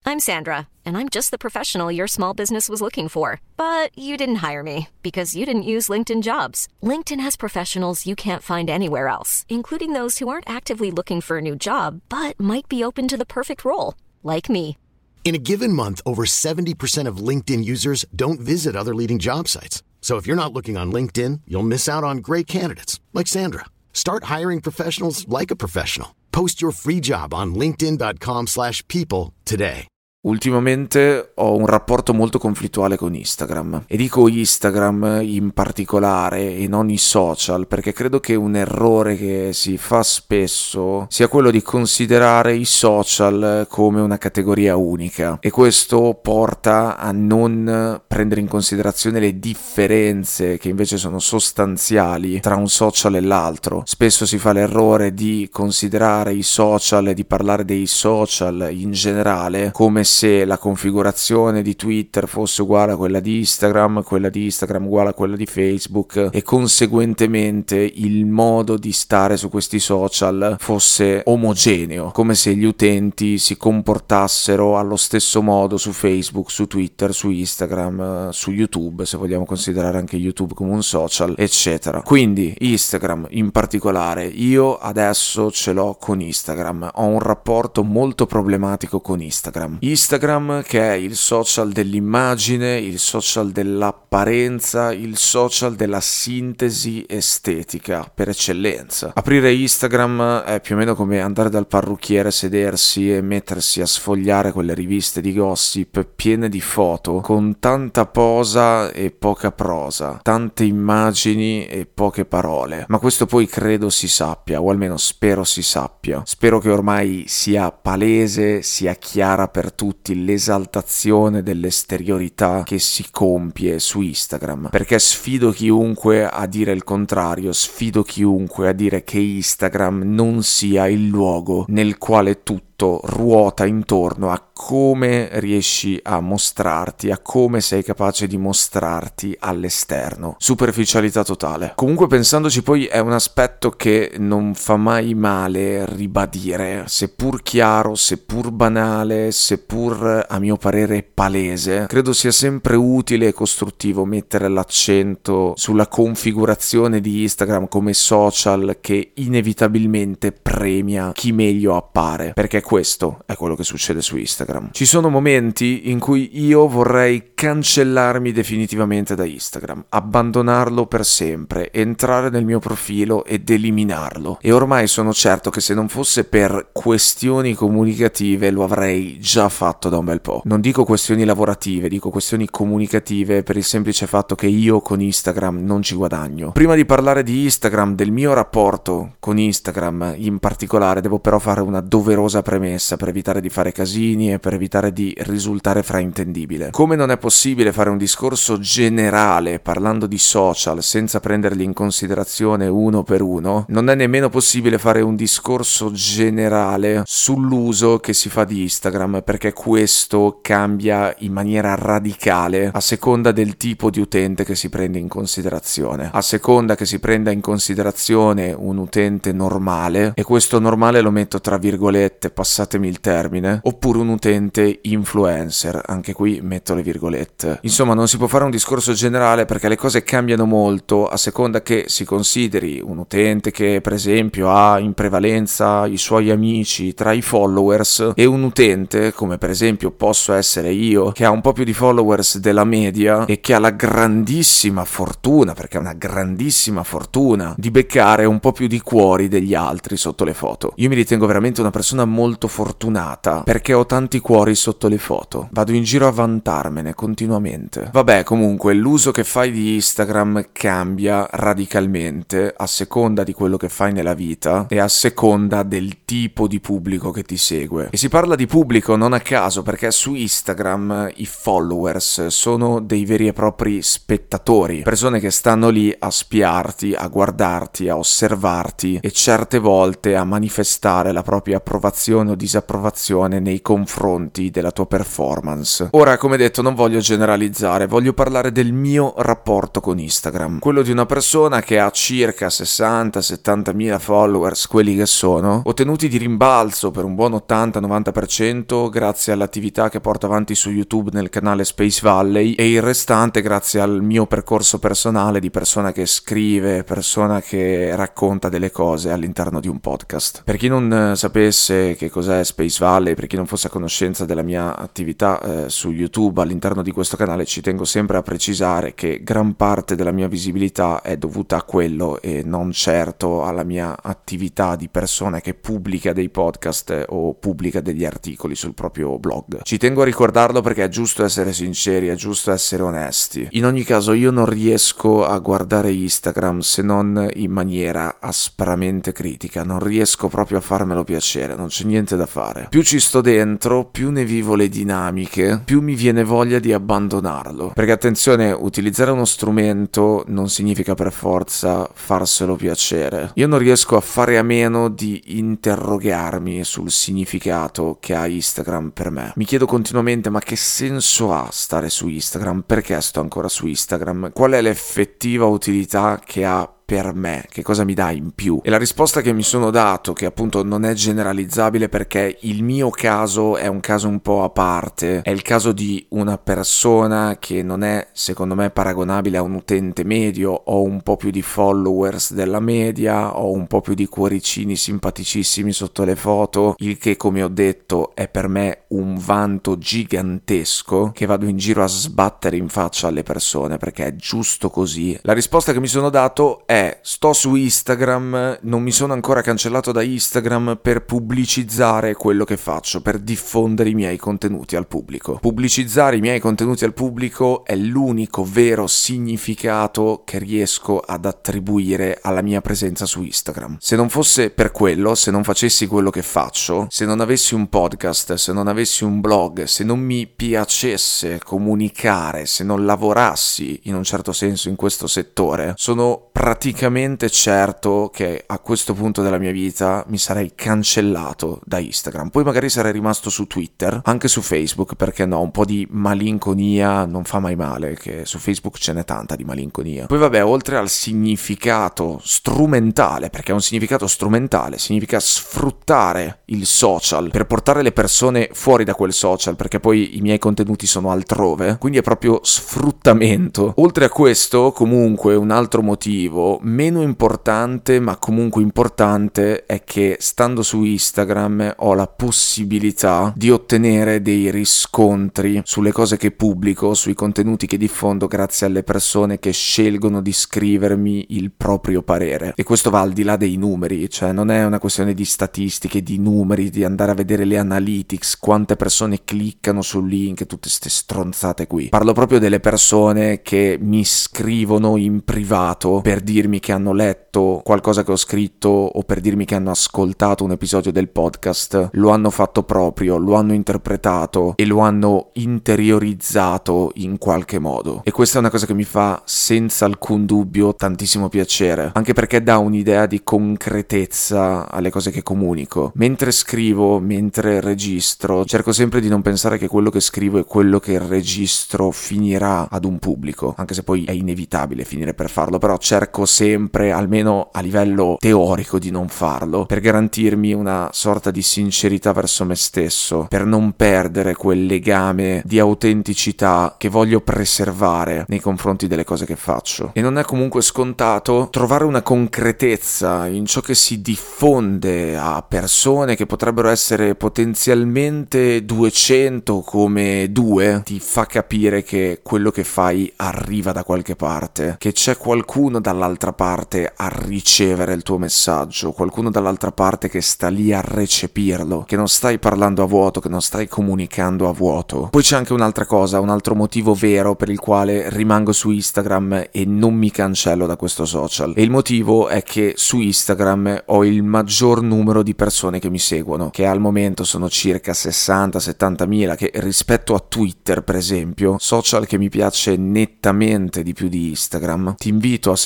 I'm Sandra, and I'm just the professional your small business was looking for. But you didn't hire me because you didn't use LinkedIn Jobs. LinkedIn has professionals you can't find anywhere else, including those who aren't actively looking for a new job, but might be open to the perfect role, like me. In a given month, over 70% of LinkedIn users don't visit other leading job sites. So if you're not looking on LinkedIn, you'll miss out on great candidates like Sandra. Start hiring professionals like a professional. Post your free job on linkedin.com/people today. Ultimamente ho un rapporto molto conflittuale con Instagram, e dico Instagram in particolare e non i social, perché credo che un errore che si fa spesso sia quello di considerare i social come una categoria unica, e questo porta a non prendere in considerazione le differenze che invece sono sostanziali tra un social e l'altro. Spesso si fa l'errore di considerare i social e di parlare dei social in generale come se la configurazione di Twitter fosse uguale a quella di Instagram uguale a quella di Facebook, e conseguentemente il modo di stare su questi social fosse omogeneo, come se gli utenti si comportassero allo stesso modo su Facebook, su Twitter, su Instagram, su YouTube, se vogliamo considerare anche YouTube come un social, eccetera. Quindi Instagram in particolare, io adesso ce l'ho con Instagram, ho un rapporto molto problematico con Instagram, che è il social dell'immagine, il social dell'apparenza, il social della sintesi estetica per eccellenza. Aprire Instagram è più o meno come andare dal parrucchiere, sedersi e mettersi a sfogliare quelle riviste di gossip piene di foto con tanta posa e poca prosa, tante immagini e poche parole. Ma questo poi credo si sappia, o almeno spero si sappia. Spero che ormai sia palese, sia chiara per tutti l'esaltazione dell'esteriorità che si compie su Instagram, perché sfido chiunque a dire il contrario, sfido chiunque a dire che Instagram non sia il luogo nel quale tutto ruota intorno a come riesci a mostrarti, a come sei capace di mostrarti all'esterno. Superficialità totale. Comunque, pensandoci, poi è un aspetto che non fa mai male ribadire, seppur chiaro, seppur banale, seppur a mio parere palese. Credo sia sempre utile e costruttivo mettere l'accento sulla configurazione di Instagram come social che inevitabilmente premia chi meglio appare, perché questo è quello che succede su Instagram. Ci sono momenti in cui io vorrei cancellarmi definitivamente da Instagram, abbandonarlo per sempre, entrare nel mio profilo ed eliminarlo, e ormai sono certo che se non fosse per questioni comunicative lo avrei già fatto da un bel po'. Non dico questioni lavorative, dico questioni comunicative, per il semplice fatto che io con Instagram non ci guadagno. Prima di parlare di Instagram, del mio rapporto con Instagram in particolare, devo però fare una doverosa premessa per evitare di fare casini e per evitare di risultare fraintendibile. Come non è possibile fare un discorso generale parlando di social senza prenderli in considerazione uno per uno, non è nemmeno possibile fare un discorso generale sull'uso che si fa di Instagram, perché questo cambia in maniera radicale a seconda del tipo di utente che si prende in considerazione. A seconda che si prenda in considerazione un utente normale, e questo normale lo metto tra virgolette, passatemi il termine, oppure un utente influencer, anche qui metto le virgolette. Insomma, non si può fare un discorso generale perché le cose cambiano molto a seconda che si consideri un utente che per esempio ha in prevalenza i suoi amici tra i followers, e un utente come per esempio posso essere io, che ha un po' più di followers della media e che ha la grandissima fortuna, perché è una grandissima fortuna, di beccare un po' più di cuori degli altri sotto le foto. Io mi ritengo veramente una persona molto fortunata perché ho tanti cuori sotto le foto, vado in giro a vantarmene continuamente. Vabbè, comunque l'uso che fai di Instagram cambia radicalmente a seconda di quello che fai nella vita e a seconda del tipo di pubblico che ti segue. E si parla di pubblico non a caso, perché su Instagram i followers sono dei veri e propri spettatori, persone che stanno lì a spiarti, a guardarti, a osservarti e certe volte a manifestare la propria approvazione hanno disapprovazione nei confronti della tua performance. Ora, come detto, non voglio generalizzare, voglio parlare del mio rapporto con Instagram, quello di una persona che ha circa 60-70 mila followers, quelli che sono, ottenuti di rimbalzo per un buon 80-90% grazie all'attività che porto avanti su YouTube nel canale Space Valley, e il restante grazie al mio percorso personale di persona che scrive, persona che racconta delle cose all'interno di un podcast. Per chi non sapesse che cos'è Space Valley, per chi non fosse a conoscenza della mia attività su YouTube all'interno di questo canale, ci tengo sempre a precisare che gran parte della mia visibilità è dovuta a quello e non certo alla mia attività di persona che pubblica dei podcast o pubblica degli articoli sul proprio blog. Ci tengo a ricordarlo perché è giusto essere sinceri, è giusto essere onesti. In ogni caso, io non riesco a guardare Instagram se non in maniera aspramente critica, non riesco proprio a farmelo piacere, non c'è niente da fare. Più ci sto dentro, più ne vivo le dinamiche, più mi viene voglia di abbandonarlo. Perché attenzione, utilizzare uno strumento non significa per forza farselo piacere. Io non riesco a fare a meno di interrogarmi sul significato che ha Instagram per me. Mi chiedo continuamente: ma che senso ha stare su Instagram? Perché sto ancora su Instagram? Qual è l'effettiva utilità che ha per me? Che cosa mi dà in più? E la risposta che mi sono dato, che appunto non è generalizzabile perché il mio caso è un caso un po' a parte, è il caso di una persona che non è secondo me paragonabile a un utente medio. Ho un po' più di followers della media, ho un po' più di cuoricini simpaticissimi sotto le foto, il che, come ho detto, è per me un vanto gigantesco che vado in giro a sbattere in faccia alle persone perché è giusto così. La risposta che mi sono dato è: sto su Instagram, non mi sono ancora cancellato da Instagram per pubblicizzare quello che faccio, per diffondere i miei contenuti al pubblico. Pubblicizzare i miei contenuti al pubblico è l'unico vero significato che riesco ad attribuire alla mia presenza su Instagram. Se non fosse per quello, se non facessi quello che faccio, se non avessi un podcast, se non avessi un blog, se non mi piacesse comunicare, se non lavorassi in un certo senso in questo settore, sono praticamente certo che a questo punto della mia vita mi sarei cancellato da Instagram. Poi magari sarei rimasto su Twitter, anche su Facebook, perché no, un po' di malinconia non fa mai male, che su Facebook ce n'è tanta di malinconia. Poi vabbè, oltre al significato strumentale, perché è un significato strumentale, significa sfruttare il social per portare le persone fuori da quel social, perché poi i miei contenuti sono altrove, quindi è proprio sfruttamento. Oltre a questo, comunque, un altro motivo meno importante ma comunque importante è che stando su Instagram ho la possibilità di ottenere dei riscontri sulle cose che pubblico, sui contenuti che diffondo, grazie alle persone che scelgono di scrivermi il proprio parere. E questo va al di là dei numeri, cioè non è una questione di statistiche, di numeri, di andare a vedere le analytics, quante persone cliccano sul link, tutte ste stronzate qui. Parlo proprio delle persone che mi scrivono in privato per dirmi che hanno letto qualcosa che ho scritto o per dirmi che hanno ascoltato un episodio del podcast, lo hanno fatto proprio, lo hanno interpretato e lo hanno interiorizzato in qualche modo. E questa è una cosa che mi fa senza alcun dubbio tantissimo piacere, anche perché dà un'idea di concretezza alle cose che comunico. Mentre scrivo, mentre registro, cerco sempre di non pensare che quello che scrivo e quello che registro finirà ad un pubblico, anche se poi è inevitabile finire per farlo, però cerco sempre, almeno a livello teorico, di non farlo, per garantirmi una sorta di sincerità verso me stesso, per non perdere quel legame di autenticità che voglio preservare nei confronti delle cose che faccio. E non è comunque scontato trovare una concretezza in ciò che si diffonde a persone che potrebbero essere potenzialmente 200 come 2, ti fa capire che quello che fai arriva da qualche parte, che c'è qualcuno dall'altra parte a ricevere il tuo messaggio, qualcuno dall'altra parte che sta lì a recepirlo, che non stai parlando a vuoto, che non stai comunicando a vuoto. Poi c'è anche un'altra cosa, un altro motivo vero per il quale rimango su Instagram e non mi cancello da questo social, e il motivo è che su Instagram ho il maggior numero di persone che mi seguono, che al momento sono circa 60-70 mila, che rispetto a Twitter, per esempio, social che mi piace nettamente di più di Instagram. Ti invito a seguirmi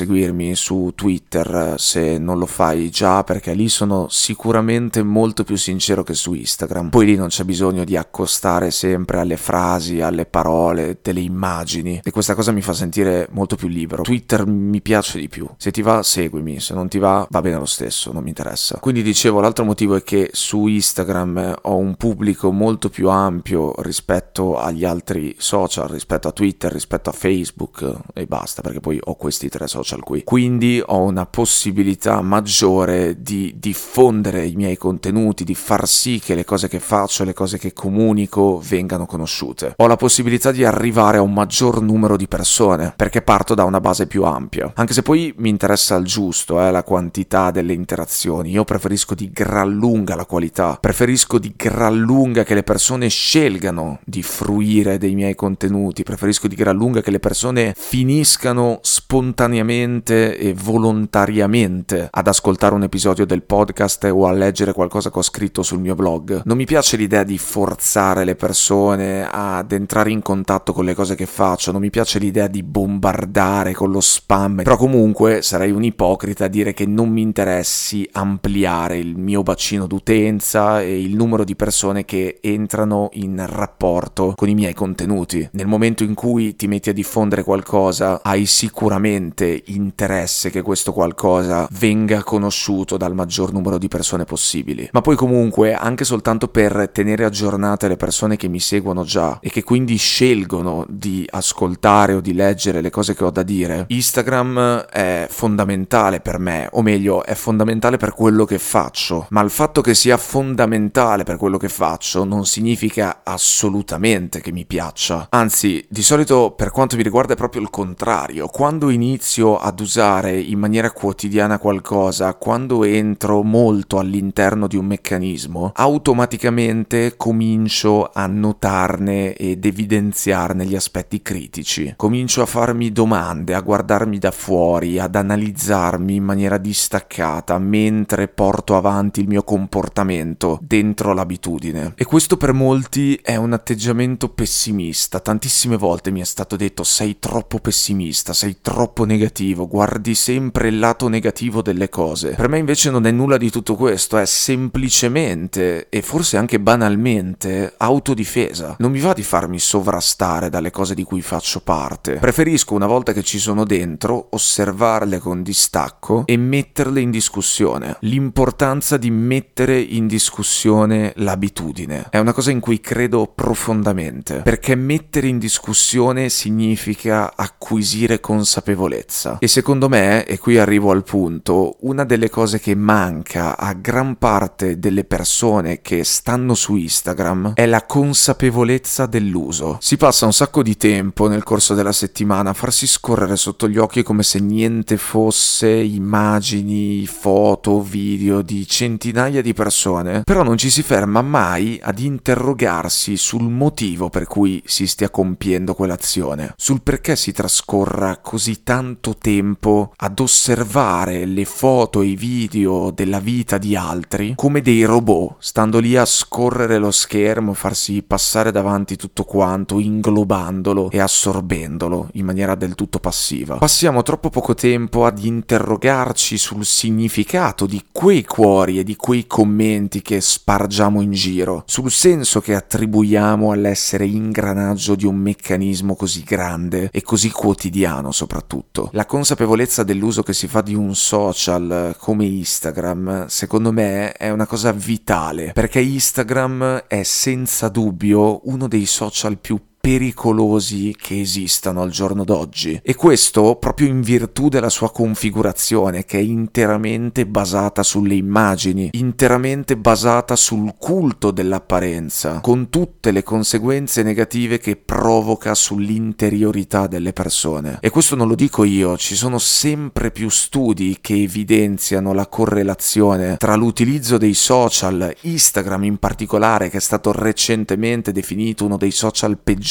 seguimi su Twitter se non lo fai già, perché lì sono sicuramente molto più sincero che su Instagram. Poi lì non c'è bisogno di accostare sempre alle frasi, alle parole, delle immagini, e questa cosa mi fa sentire molto più libero. Twitter mi piace di più. Se ti va, seguimi, se non ti va bene lo stesso, non mi interessa. Quindi dicevo, l'altro motivo è che su Instagram ho un pubblico molto più ampio rispetto agli altri social, rispetto a Twitter, rispetto a Facebook e basta, perché poi ho questi 3 social qui. Quindi ho una possibilità maggiore di diffondere i miei contenuti, di far sì che le cose che faccio, le cose che comunico vengano conosciute. Ho la possibilità di arrivare a un maggior numero di persone, perché parto da una base più ampia. Anche se poi mi interessa il giusto, la quantità delle interazioni. Io preferisco di gran lunga la qualità. Preferisco di gran lunga che le persone scelgano di fruire dei miei contenuti. Preferisco di gran lunga che le persone finiscano spontaneamente e volontariamente ad ascoltare un episodio del podcast o a leggere qualcosa che ho scritto sul mio blog. Non mi piace l'idea di forzare le persone ad entrare in contatto con le cose che faccio, non mi piace l'idea di bombardare con lo spam, però comunque sarei un ipocrita a dire che non mi interessi ampliare il mio bacino d'utenza e il numero di persone che entrano in rapporto con i miei contenuti. Nel momento in cui ti metti a diffondere qualcosa, hai sicuramente interesse che questo qualcosa venga conosciuto dal maggior numero di persone possibili. Ma poi comunque, anche soltanto per tenere aggiornate le persone che mi seguono già e che quindi scelgono di ascoltare o di leggere le cose che ho da dire, Instagram è fondamentale per me, o meglio, è fondamentale per quello che faccio. Ma il fatto che sia fondamentale per quello che faccio non significa assolutamente che mi piaccia. Anzi, di solito per quanto mi riguarda è proprio il contrario. Quando inizio ad usare in maniera quotidiana qualcosa, quando entro molto all'interno di un meccanismo, automaticamente comincio a notarne ed evidenziarne gli aspetti critici. Comincio a farmi domande, a guardarmi da fuori, ad analizzarmi in maniera distaccata mentre porto avanti il mio comportamento dentro l'abitudine. E questo per molti è un atteggiamento pessimista. Tantissime volte mi è stato detto: sei troppo pessimista, sei troppo negativo, guardi sempre il lato negativo delle cose. Per me invece non è nulla di tutto questo, è semplicemente e forse anche banalmente autodifesa. Non mi va di farmi sovrastare dalle cose di cui faccio parte. Preferisco, una volta che ci sono dentro, osservarle con distacco e metterle in discussione. L'importanza di mettere in discussione l'abitudine è una cosa in cui credo profondamente, perché mettere in discussione significa acquisire consapevolezza. E secondo me, e qui arrivo al punto, una delle cose che manca a gran parte delle persone che stanno su Instagram è la consapevolezza dell'uso. Si passa un sacco di tempo nel corso della settimana a farsi scorrere sotto gli occhi come se niente fosse immagini, foto, video di centinaia di persone, però non ci si ferma mai ad interrogarsi sul motivo per cui si stia compiendo quell'azione, sul perché si trascorra così tanto tempo ad osservare le foto e i video della vita di altri come dei robot, stando lì a scorrere lo schermo, farsi passare davanti tutto quanto, inglobandolo e assorbendolo in maniera del tutto passiva. Passiamo troppo poco tempo ad interrogarci sul significato di quei cuori e di quei commenti che spargiamo in giro, sul senso che attribuiamo all'essere ingranaggio di un meccanismo così grande e così quotidiano soprattutto. La consapevolezza dell'uso che si fa di un social come Instagram, secondo me, è una cosa vitale, perché Instagram è senza dubbio uno dei social più pericolosi che esistano al giorno d'oggi, e questo proprio in virtù della sua configurazione, che è interamente basata sulle immagini, interamente basata sul culto dell'apparenza, con tutte le conseguenze negative che provoca sull'interiorità delle persone. E questo non lo dico io, ci sono sempre più studi che evidenziano la correlazione tra l'utilizzo dei social, Instagram in particolare, che è stato recentemente definito uno dei social peggiori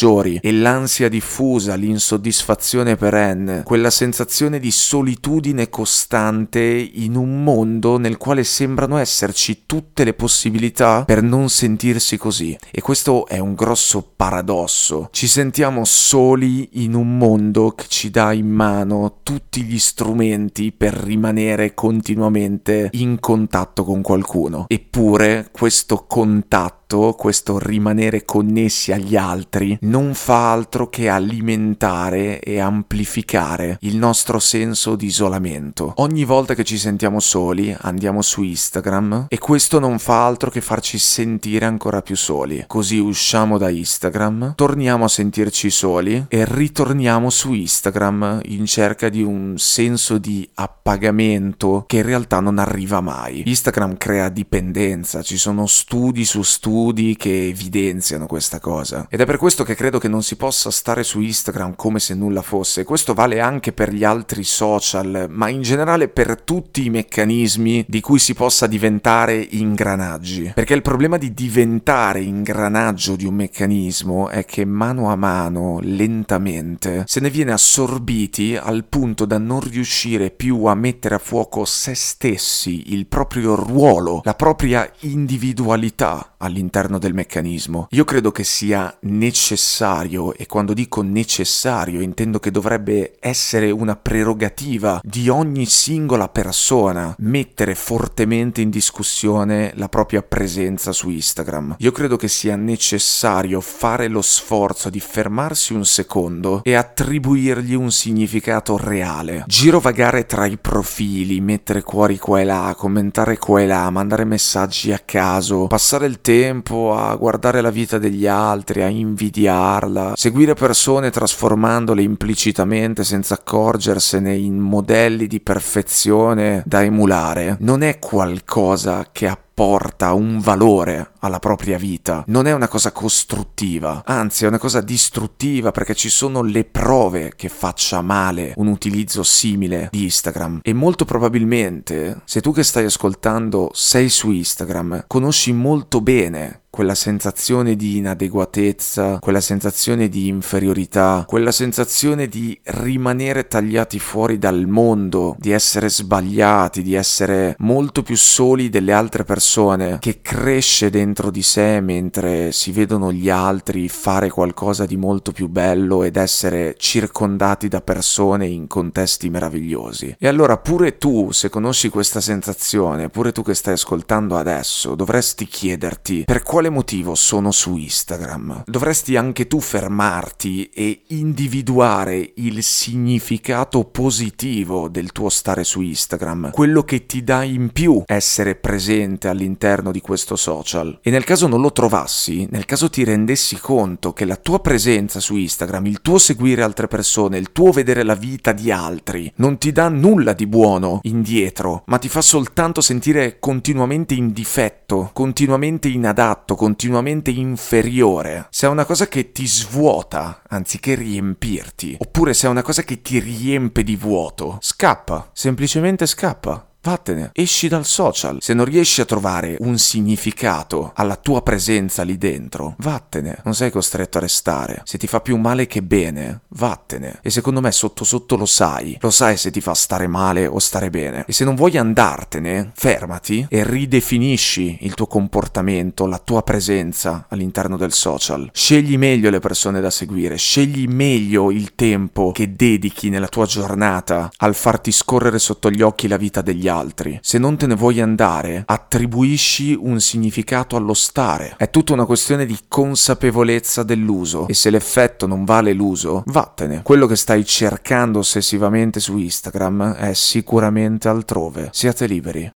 peggiori e l'ansia diffusa, l'insoddisfazione perenne, quella sensazione di solitudine costante in un mondo nel quale sembrano esserci tutte le possibilità per non sentirsi così. E questo è un grosso paradosso. Ci sentiamo soli in un mondo che ci dà in mano tutti gli strumenti per rimanere continuamente in contatto con qualcuno. Eppure questo contatto, questo rimanere connessi agli altri, non fa altro che alimentare e amplificare il nostro senso di isolamento. Ogni volta che ci sentiamo soli, andiamo su Instagram e questo non fa altro che farci sentire ancora più soli. Così usciamo da Instagram, torniamo a sentirci soli e ritorniamo su Instagram in cerca di un senso di appagamento che in realtà non arriva mai. Instagram crea dipendenza, ci sono studi su studi che evidenziano questa cosa ed è per questo che credo che non si possa stare su Instagram come se nulla fosse. Questo vale anche per gli altri social, ma in generale per tutti i meccanismi di cui si possa diventare ingranaggi, perché il problema di diventare ingranaggio di un meccanismo è che mano a mano, lentamente, se ne viene assorbiti al punto da non riuscire più a mettere a fuoco se stessi, il proprio ruolo, la propria individualità all'interno del meccanismo. Io credo che sia necessario, e quando dico necessario intendo che dovrebbe essere una prerogativa di ogni singola persona, mettere fortemente in discussione la propria presenza su Instagram. Io credo che sia necessario fare lo sforzo di fermarsi un secondo e attribuirgli un significato reale. Girovagare tra i profili, mettere cuori qua e là, commentare qua e là, mandare messaggi a caso, passare il tempo a guardare la vita degli altri, a invidiarla, seguire persone trasformandole implicitamente senza accorgersene in modelli di perfezione da emulare, non è qualcosa che apporta un valore alla propria vita, non è una cosa costruttiva, anzi è una cosa distruttiva, perché ci sono le prove che faccia male un utilizzo simile di Instagram. E molto probabilmente, se tu che stai ascoltando sei su Instagram, conosci molto bene quella sensazione di inadeguatezza, quella sensazione di inferiorità, quella sensazione di rimanere tagliati fuori dal mondo, di essere sbagliati, di essere molto più soli delle altre persone, che cresce dentro di sé mentre si vedono gli altri fare qualcosa di molto più bello ed essere circondati da persone in contesti meravigliosi. E allora pure tu, se conosci questa sensazione, pure tu che stai ascoltando adesso, dovresti chiederti: per quale motivo sono su Instagram? Dovresti anche tu fermarti e individuare il significato positivo del tuo stare su Instagram, quello che ti dà in più essere presente all'interno di questo social. E nel caso non lo trovassi, nel caso ti rendessi conto che la tua presenza su Instagram, il tuo seguire altre persone, il tuo vedere la vita di altri, non ti dà nulla di buono indietro, ma ti fa soltanto sentire continuamente in difetto, continuamente inadatto, continuamente inferiore, se è una cosa che ti svuota anziché riempirti, oppure se è una cosa che ti riempie di vuoto, scappa, semplicemente scappa. Vattene, esci dal social. Se non riesci a trovare un significato alla tua presenza lì dentro, vattene. Non sei costretto a restare. Se ti fa più male che bene, vattene. E secondo me sotto sotto lo sai se ti fa stare male o stare bene. E se non vuoi andartene, fermati e ridefinisci il tuo comportamento, la tua presenza all'interno del social. Scegli meglio le persone da seguire, scegli meglio il tempo che dedichi nella tua giornata al farti scorrere sotto gli occhi la vita degli altri. Se non te ne vuoi andare, attribuisci un significato allo stare. È tutta una questione di consapevolezza dell'uso, e se l'effetto non vale l'uso, vattene. Quello che stai cercando ossessivamente su Instagram è sicuramente altrove. Siate liberi.